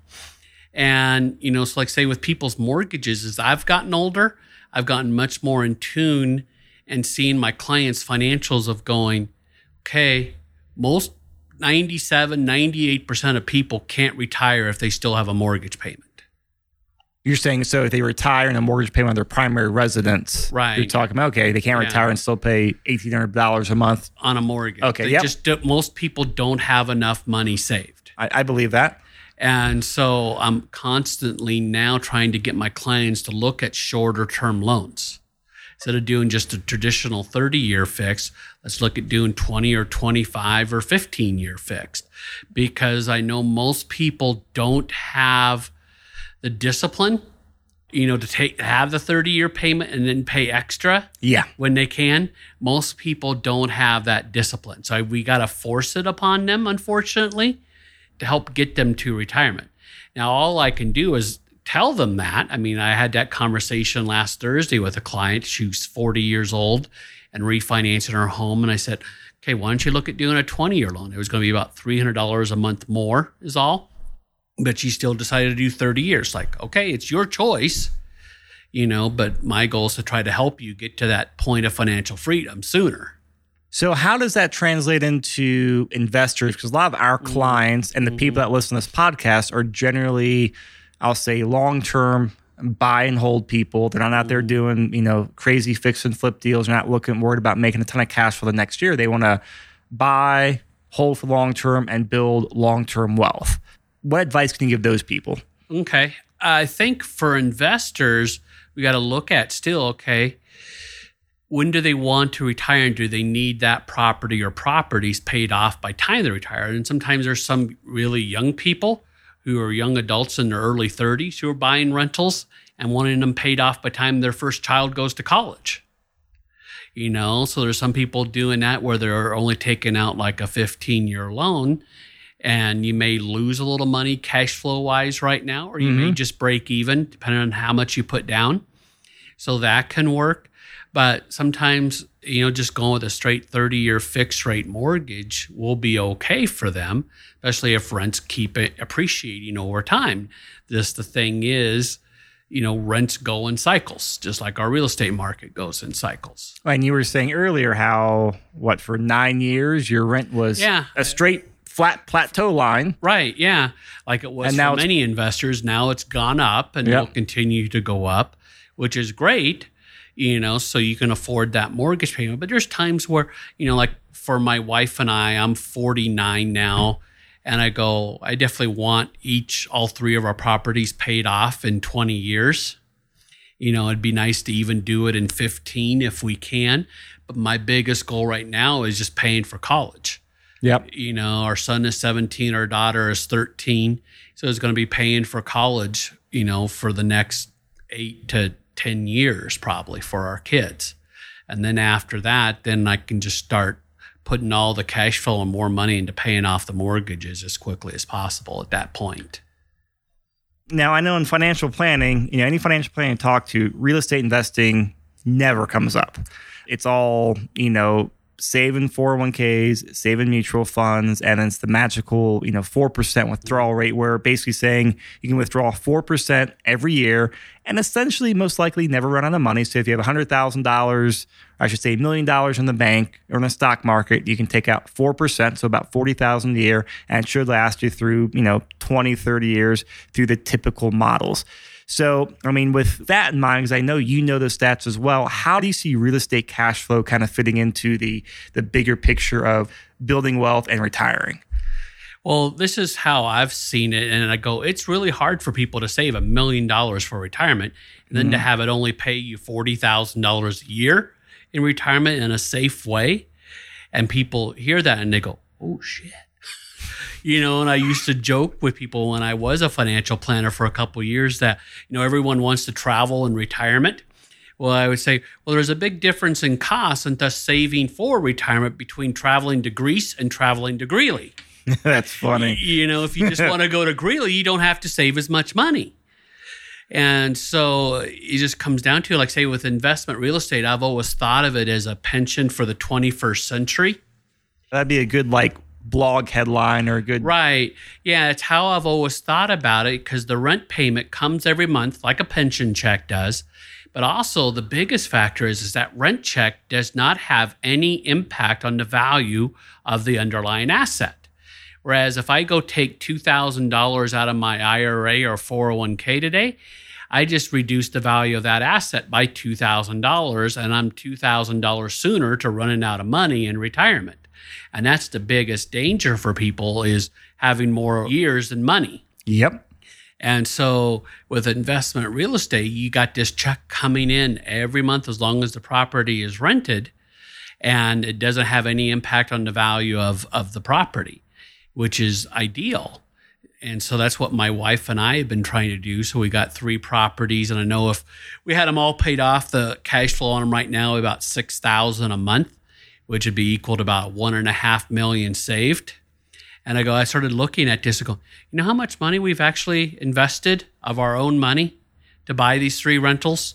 And, you know, so like say with people's mortgages, as I've gotten older, I've gotten much more in tune and seeing my clients' financials of going, okay, most ninety-seven, ninety-eight percent of people can't retire if they still have a mortgage payment. You're saying, so if they retire and a mortgage payment on their primary residence, right? You're talking about, okay, they can't Yeah. retire and still pay eighteen hundred dollars a month on a mortgage. Okay, They yep. just do, most people don't have enough money saved. I, I believe that. And so I'm constantly now trying to get my clients to look at shorter term loans. Instead of doing just a traditional thirty-year fix, let's look at doing twenty or twenty-five or fifteen-year fixed. Because I know most people don't have the discipline you know, to take have the thirty-year payment and then pay extra Yeah. when they can. Most people don't have that discipline. So we got to force it upon them, unfortunately, to help get them to retirement. Now, all I can do is tell them that. I mean, I had that conversation last Thursday with a client. She's forty years old and refinancing her home. And I said, okay, why don't you look at doing a twenty-year loan? It was going to be about three hundred dollars a month more is all. But she still decided to do thirty years. Like, okay, it's your choice, you know, but my goal is to try to help you get to that point of financial freedom sooner. So how does that translate into investors? Because a lot of our clients and the Mm-hmm. people that listen to this podcast are generally, I'll say, long-term buy and hold people. They're not out there doing, you know, crazy fix and flip deals. They're not looking worried about making a ton of cash for the next year. They want to buy, hold for long-term, and build long-term wealth. What advice can you give those people? Okay. I think for investors, we got to look at still, okay, when do they want to retire and do they need that property or properties paid off by the time they retire? And sometimes there's some really young people who are young adults in their early thirties who are buying rentals and wanting them paid off by the time their first child goes to college. You know, so there's some people doing that where they're only taking out like a fifteen-year loan, and you may lose a little money cash flow wise right now, or you mm-hmm. may just break even depending on how much you put down. So that can work. But sometimes, you know, just going with a straight thirty-year fixed rate mortgage will be okay for them, especially if rents keep it appreciating over time. This, the thing is, you know, rents go in cycles, just like our real estate market goes in cycles. And you were saying earlier how, what, for nine years, your rent was yeah. a straight flat plateau line. Right, yeah. Like it was and now for many investors. Now it's gone up and yep. will continue to go up, which is great, you know, so you can afford that mortgage payment. But there's times where, you know, like for my wife and I, I'm forty-nine now, and I go, I definitely want each, all three of our properties paid off in twenty years. You know, it'd be nice to even do it in fifteen if we can. But my biggest goal right now is just paying for college. Yep. You know, our son is seventeen, our daughter is thirteen. So it's going to be paying for college, you know, for the next eight to ten years probably for our kids. And then after that, then I can just start putting all the cash flow and more money into paying off the mortgages as quickly as possible at that point. Now, I know in financial planning, you know, any financial planning you talk to, real estate investing never comes up. It's all, you know, saving four oh one k's, saving mutual funds, and it's the magical, you know, four percent withdrawal rate where basically saying you can withdraw four percent every year and essentially most likely never run out of money. So if you have one hundred thousand dollars, I should say a million dollars in the bank or in the stock market, you can take out four percent, so about forty thousand dollars a year, and it should last you through, you know, twenty, thirty years through the typical models. So, I mean, with that in mind, because I know you know the stats as well, how do you see real estate cash flow kind of fitting into the the bigger picture of building wealth and retiring? Well, this is how I've seen it. And I go, it's really hard for people to save a million dollars for retirement and then mm-hmm. to have it only pay you forty thousand dollars a year in retirement in a safe way. And people hear that and they go, oh, shit. You know, and I used to joke with people when I was a financial planner for a couple of years that, you know, everyone wants to travel in retirement. Well, I would say, well, there's a big difference in cost and thus saving for retirement between traveling to Greece and traveling to Greeley. That's funny. You know, if you just want to go to Greeley, you don't have to save as much money. And so it just comes down to, like, say, with investment real estate, I've always thought of it as a pension for the twenty-first century. That'd be a good, like, blog headline or a good... Right. Yeah, it's how I've always thought about it because the rent payment comes every month like a pension check does. But also the biggest factor is, is that rent check does not have any impact on the value of the underlying asset. Whereas if I go take two thousand dollars out of my I R A or four oh one k today, I just reduce the value of that asset by two thousand dollars and I'm two thousand dollars sooner to running out of money in retirement. And that's the biggest danger for people is having more years than money. Yep. And so with investment real estate, you got this check coming in every month as long as the property is rented and it doesn't have any impact on the value of, of the property, which is ideal. And so that's what my wife and I have been trying to do. So we got three properties, and I know if we had them all paid off, the cash flow on them right now about six thousand a month, which would be equal to about one and a half million saved. And I go, I started looking at this and go, you know how much money we've actually invested of our own money to buy these three rentals?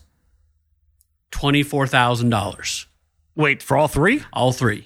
twenty-four thousand dollars. Wait, for all three? All three.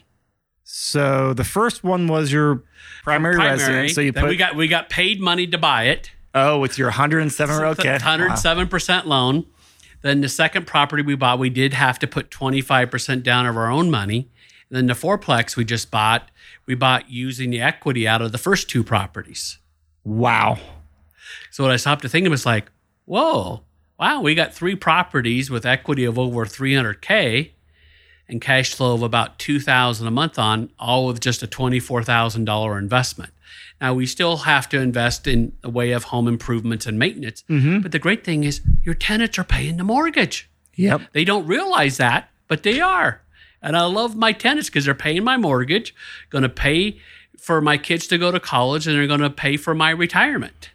So the first one was your primary, Primary. residence. So you then put we got we got paid money to buy it. oh, with your one hundred seven row kit, one hundred seven percent loan. Then the second property we bought, we did have to put twenty-five percent down of our own money. And then the fourplex we just bought, we bought using the equity out of the first two properties. Wow. So what I stopped to think of was like, whoa, wow, we got three properties with equity of over three hundred K and cash flow of about two thousand dollars a month on, all with just a twenty-four thousand dollars investment. Now, we still have to invest in the way of home improvements and maintenance. Mm-hmm. But the great thing is your tenants are paying the mortgage. Yep. They don't realize that, but they are. And I love my tenants because they're paying my mortgage, going to pay for my kids to go to college, and they're going to pay for my retirement.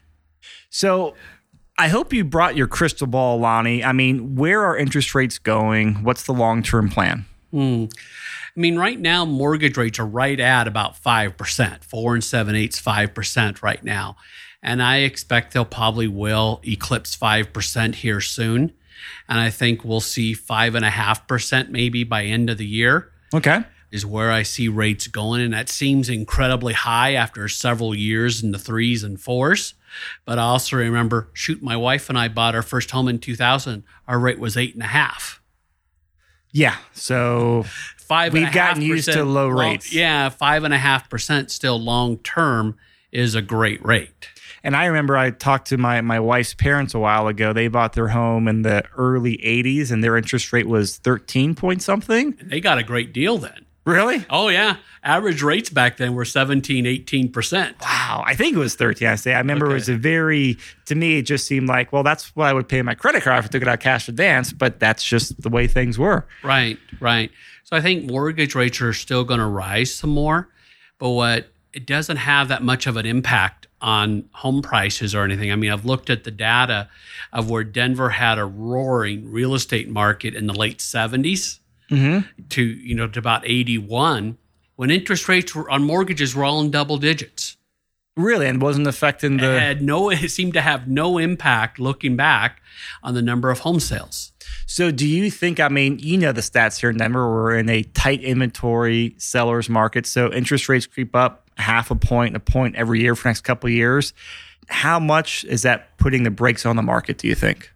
So I hope you brought your crystal ball, Lonnie. I mean, where are interest rates going? What's the long-term plan? Hmm. I mean, right now, mortgage rates are right at about five percent, four and seven eighths, five percent right now. And I expect they'll probably will eclipse five percent here soon. And I think we'll see five and a half percent maybe by end of the year. Okay. Is where I see rates going. And that seems incredibly high after several years in the threes and fours. But I also remember, shoot, my wife and I bought our first home in two thousand. Our rate was eight and a half. Yeah. So five we've and a half gotten used to low long, rates. Yeah. Five and a half percent still long term is a great rate. And I remember I talked to my, my wife's parents a while ago. They bought their home in the early eighties and their interest rate was thirteen point something. They got a great deal then. Really? Oh, yeah. Average rates back then were seventeen, eighteen percent. Wow. I think it was thirteen. I say I remember Okay. it was a very, to me, it just seemed like, well, that's what I would pay my credit card if I took it out cash advance, but that's just the way things were. Right, right. So I think mortgage rates are still going to rise some more, but what it doesn't have that much of an impact on home prices or anything. I mean, I've looked at the data of where Denver had a roaring real estate market in the late seventies Mm-hmm. to, you know, to about eighty-one, when interest rates were, on mortgages were all in double digits. Really? And wasn't affecting It the... had no, it seemed to have no impact looking back on the number of home sales. So do you think, I mean, you know the stats here in Denver, we're in a tight inventory seller's market. So interest rates creep up half a point, a point every year for the next couple of years. How much is that putting the brakes on the market, do you think?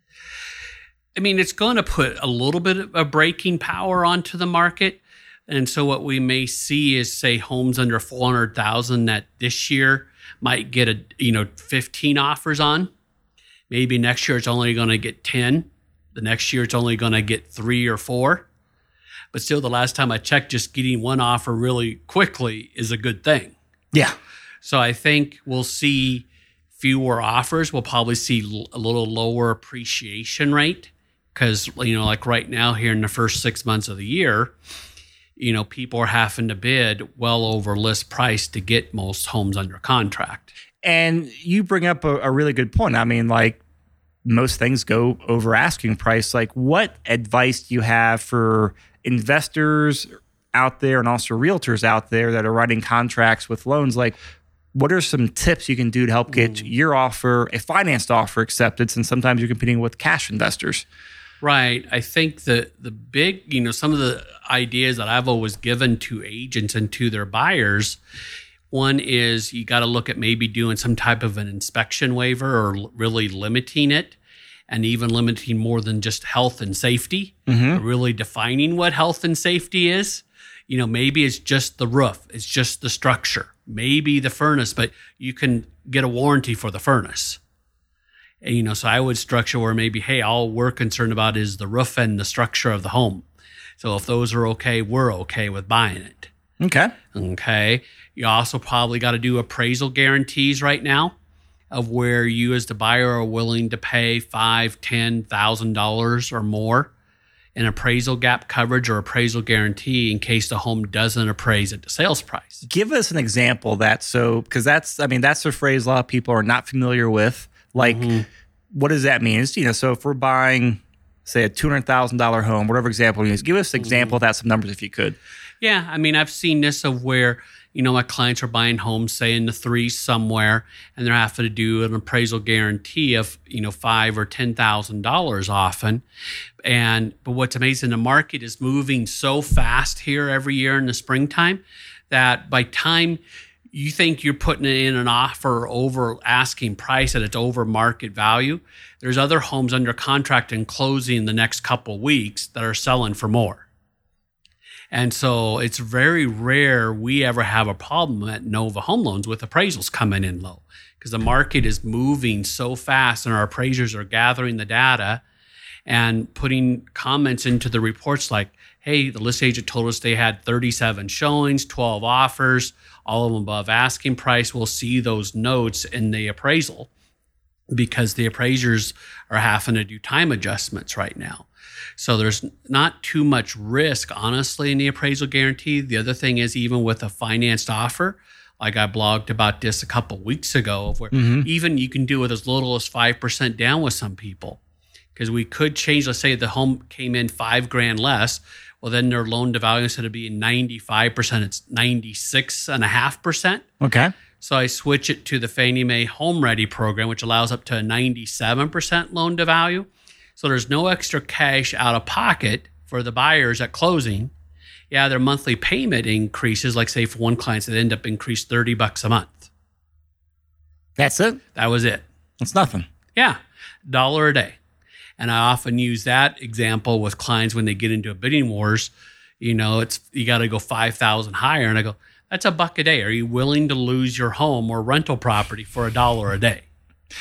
I mean, it's going to put a little bit of braking power onto the market. And so what we may see is, say, homes under four hundred thousand that this year might get a, you know, fifteen offers on. Maybe next year it's only going to get ten. The next year it's only going to get three or four. But still, the last time I checked, just getting one offer really quickly is a good thing. Yeah. So I think we'll see fewer offers. We'll probably see a little lower appreciation rate because, you know, like right now here in the first six months of the year, you know, people are having to bid well over list price to get most homes under contract. And you bring up a, a really good point. I mean, like most things go over asking price. Like what advice do you have for investors out there and also realtors out there that are writing contracts with loans? Like what are some tips you can do to help get mm. your offer, a financed offer accepted, since sometimes you're competing with cash investors? Right. I think the the big, you know, some of the ideas that I've always given to agents and to their buyers, one is you got to look at maybe doing some type of an inspection waiver or really limiting it, and even limiting more than just health and safety, mm-hmm. really defining what health and safety is. You know, maybe it's just the roof, it's just the structure, maybe the furnace, but you can get a warranty for the furnace. And, you know, so I would structure where maybe, hey, all we're concerned about is the roof and the structure of the home. So if those are okay, we're okay with buying it. Okay. Okay. You also probably got to do appraisal guarantees right now of where you as the buyer are willing to pay five, ten thousand dollars or more an appraisal gap coverage or appraisal guarantee in case the home doesn't appraise at the sales price. Give us an example of that. So, because that's, I mean, that's a phrase a lot of people are not familiar with. Like, mm-hmm. what does that mean? It's, you know, so if we're buying, say, a two hundred thousand dollars home, whatever example you use, give us an example mm-hmm. of that, some numbers if you could. Yeah. I mean, I've seen this of where, you know, my clients are buying homes, say in the threes somewhere, and they're having to do an appraisal guarantee of, you know, five or ten thousand dollars often. And but what's amazing, the market is moving so fast here every year in the springtime that by time you think you're putting in an offer over asking price that it's over market value, there's other homes under contract and closing the next couple of weeks that are selling for more. And so it's very rare we ever have a problem at Nova Home Loans with appraisals coming in low because the market is moving so fast and our appraisers are gathering the data and putting comments into the reports like, hey, the list agent told us they had thirty-seven showings, twelve offers, all of them above asking price. We'll see those notes in the appraisal because the appraisers are having to do time adjustments right now. So there's not too much risk, honestly, in the appraisal guarantee. The other thing is even with a financed offer, like I blogged about this a couple of weeks ago, where mm-hmm. even you can do it as little as five percent down with some people. Because we could change, let's say the home came in five grand less, well, then their loan to value, instead of being ninety-five percent, it's ninety-six point five percent. Okay. So I switch it to the Fannie Mae Home Ready program, which allows up to a ninety-seven percent loan to value. So there's no extra cash out of pocket for the buyers at closing. Yeah, their monthly payment increases, like say for one client, it ended up increased thirty bucks a month. That's it? That was it. That's nothing. Yeah, dollar a day. And I often use that example with clients when they get into a bidding wars. You know, it's you got to go five thousand higher. And I go, that's a buck a day. Are you willing to lose your home or rental property for a dollar a day?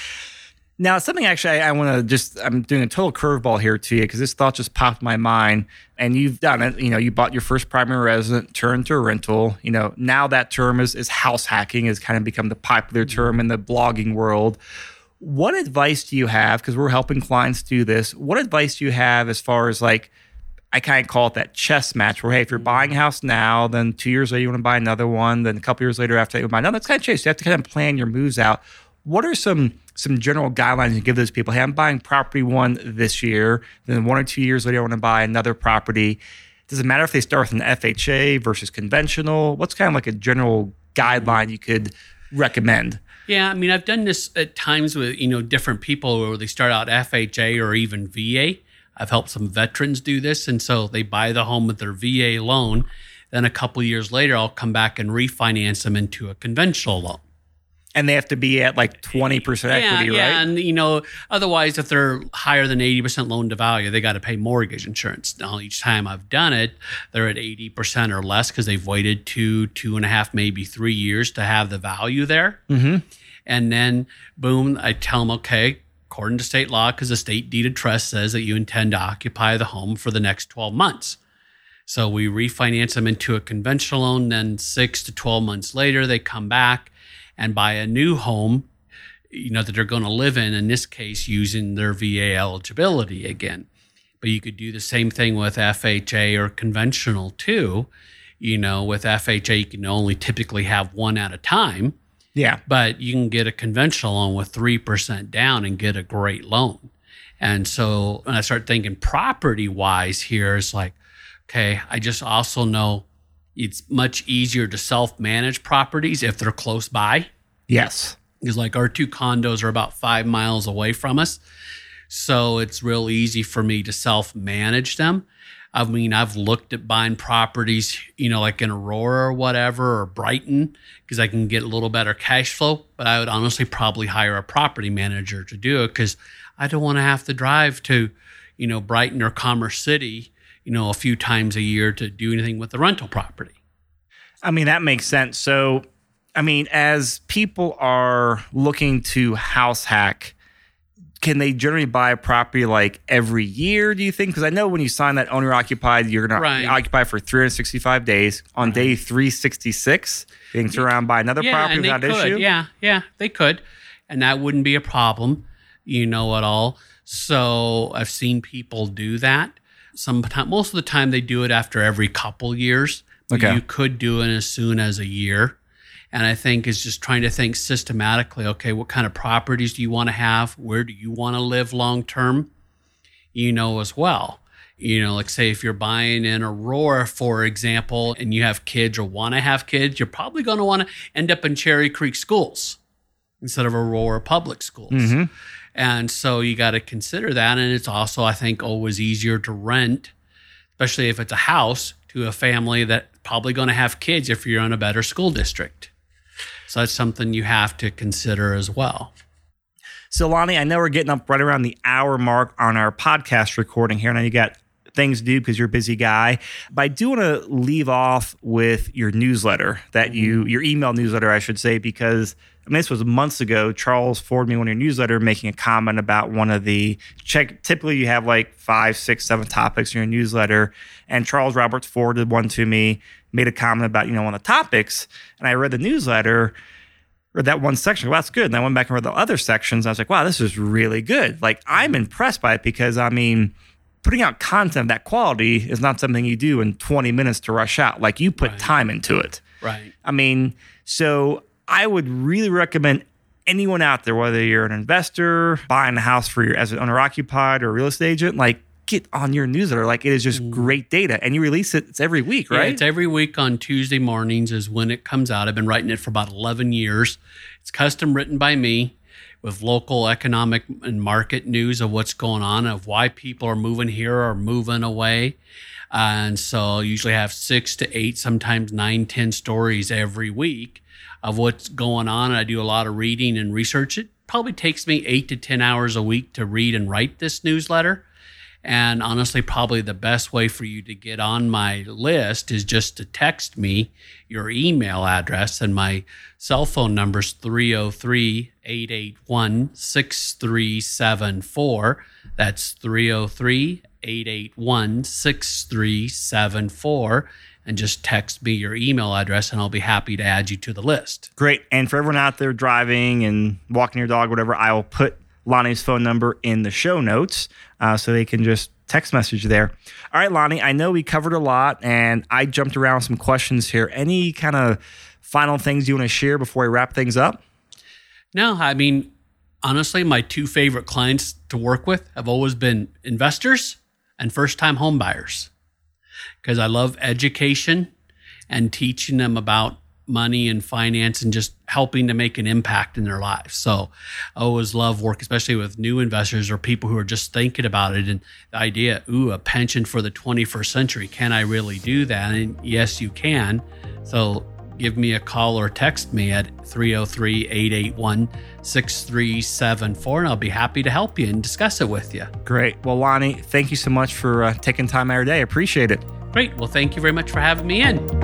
Now, something actually I, I want to just, I'm doing a total curveball here to you because this thought just popped in my mind and you've done it. You know, you bought your first primary resident, turned to a rental. You know, now that term is, is house hacking has kind of become the popular term in the blogging world. What advice do you have? Because we're helping clients do this. What advice do you have as far as like, I kind of call it that chess match where, hey, if you're buying a house now, then two years later you want to buy another one, then a couple years later after that you want to buy another. That's kind of chase. You have to kind of plan your moves out. What are some some general guidelines you give those people? Hey, I'm buying property one this year, then one or two years later I want to buy another property. Does it matter if they start with an F H A versus conventional? What's kind of like a general guideline you could recommend? Yeah, I mean, I've done this at times with, you know, different people where they start out F H A or even V A. I've helped some veterans do this, and so they buy the home with their V A loan. Then a couple of years later, I'll come back and refinance them into a conventional loan. And they have to be at like twenty percent yeah, equity, yeah, right? Yeah, and you know, otherwise, if they're higher than eighty percent loan to value, they got to pay mortgage insurance. Now, each time I've done it, they're at eighty percent or less because they've waited two, two and a half, maybe three years to have the value there. Mm-hmm. And then, boom, I tell them, okay, according to state law, because the state deed of trust says that you intend to occupy the home for the next twelve months. So we refinance them into a conventional loan. Then six to twelve months later, they come back and buy a new home, you know, that they're going to live in, in this case, using their V A eligibility again. But you could do the same thing with F H A or conventional too. You know, with F H A, you can only typically have one at a time. Yeah. But you can get a conventional loan with three percent down and get a great loan. And so when I start thinking property-wise here, it's like, okay, I just also know it's much easier to self-manage properties if they're close by. Yes. Because like our two condos are about five miles away from us. So it's real easy for me to self-manage them. I mean, I've looked at buying properties, you know, like in Aurora or whatever, or Brighton, because I can get a little better cash flow. But I would honestly probably hire a property manager to do it because I don't want to have to drive to, you know, Brighton or Commerce City, you know, a few times a year to do anything with the rental property. I mean, that makes sense. So, I mean, as people are looking to house hack, can they generally buy a property like every year, do you think? Because I know when you sign that owner occupied, you're going right. to occupy for three hundred sixty-five days. On right. day three sixty-six, they can turn around and buy another yeah, property and without they could. issue? Yeah, yeah, they could. And that wouldn't be a problem, you know, at all. So I've seen people do that. Sometimes, most of the time, they do it after every couple years. But Okay. you could do it as soon as a year. And I think it's just trying to think systematically, okay, what kind of properties do you want to have? Where do you want to live long term? You know, as well. You know, like say if you're buying in Aurora, for example, and you have kids or want to have kids, you're probably going to want to end up in Cherry Creek schools instead of Aurora public schools. Mm-hmm. And so you got to consider that. And it's also, I think, always easier to rent, especially if it's a house, to a family that's probably going to have kids if you're in a better school district. So that's something you have to consider as well. So, Lonnie, I know we're getting up right around the hour mark on our podcast recording here. I know you got things to do because you're a busy guy. But I do want to leave off with your newsletter, that you, your email newsletter, I should say, because I mean, this was months ago. Charles forwarded me one of your newsletter making a comment about one of the check. Typically, you have like five, six, seven topics in your newsletter. And Charles Roberts forwarded one to me, made a comment about, you know, one of the topics. And I read the newsletter, read that one section. Well, that's good. And I went back and read the other sections. I was like, wow, this is really good. Like, I'm impressed by it because, I mean, putting out content of that quality is not something you do in twenty minutes to rush out. Like, you put Right. time into it. Right. I mean, so I would really recommend anyone out there, whether you're an investor, buying a house for your as an owner occupied or a real estate agent, like get on your newsletter. Like it is just mm. great data. And you release it, it's every week, right? Yeah, it's every week on Tuesday mornings is when it comes out. I've been writing it for about eleven years. It's custom written by me with local economic and market news of what's going on, of why people are moving here or moving away. And so I usually have six to eight, sometimes nine, ten stories every week of what's going on. I do a lot of reading and research. It probably takes me eight to ten hours a week to read and write this newsletter. And honestly, probably the best way for you to get on my list is just to text me your email address, and my cell phone number is three oh three, eight eight one, six three seven four. That's three oh three, eight eight one, six three seven four. And just text me your email address, and I'll be happy to add you to the list. Great. And for everyone out there driving and walking your dog, whatever, I will put Lonnie's phone number in the show notes uh, so they can just text message there. All right, Lonnie, I know we covered a lot, and I jumped around with some questions here. Any kind of final things you want to share before we wrap things up? No, I mean, honestly, my two favorite clients to work with have always been investors and first-time home buyers, because I love education and teaching them about money and finance and just helping to make an impact in their lives. So I always love work, especially with new investors or people who are just thinking about it. And the idea, ooh, a pension for the twenty-first century. Can I really do that? And yes, you can. So give me a call or text me at three oh three, eight eight one, six three seven four, and I'll be happy to help you and discuss it with you. Great. Well, Lonnie, thank you so much for uh, taking time out of your day. I appreciate it. Great. Well, thank you very much for having me in.